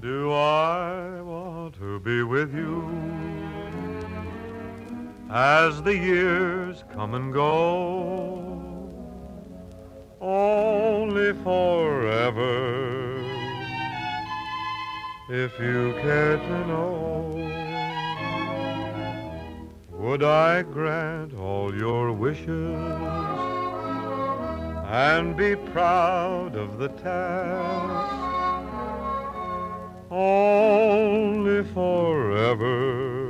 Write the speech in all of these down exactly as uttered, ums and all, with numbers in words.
Do I want to be with you as the years come and go? Only forever, if you care to know. Would I grant all your wishes and be proud of the task? Only forever,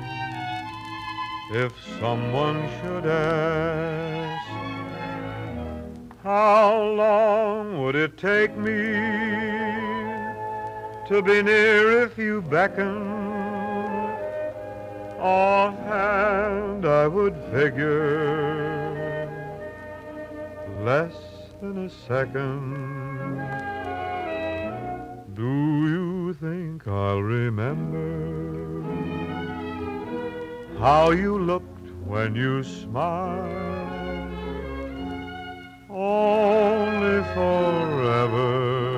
if someone should ask, how long would it take me to be near if you beckon? Offhand I would figure less than a second. Do you think I'll remember how you looked when you smiled? Only forever,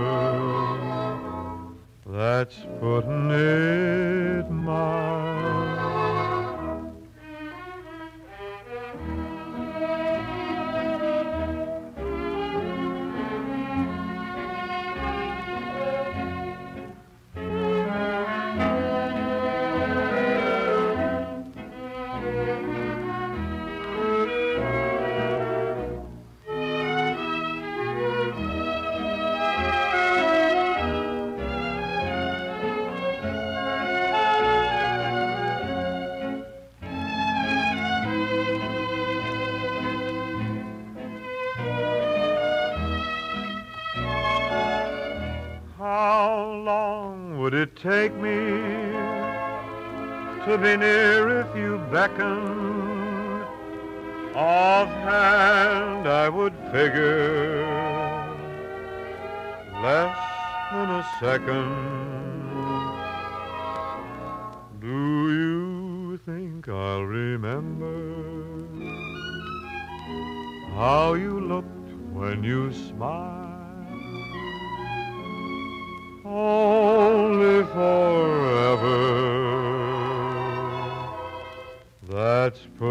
that's putting it mild. How long would it take me to be near if you beckoned? Offhand I would figure less than a second. Do you think I'll remember how you looked when you smiled? Only forever, that's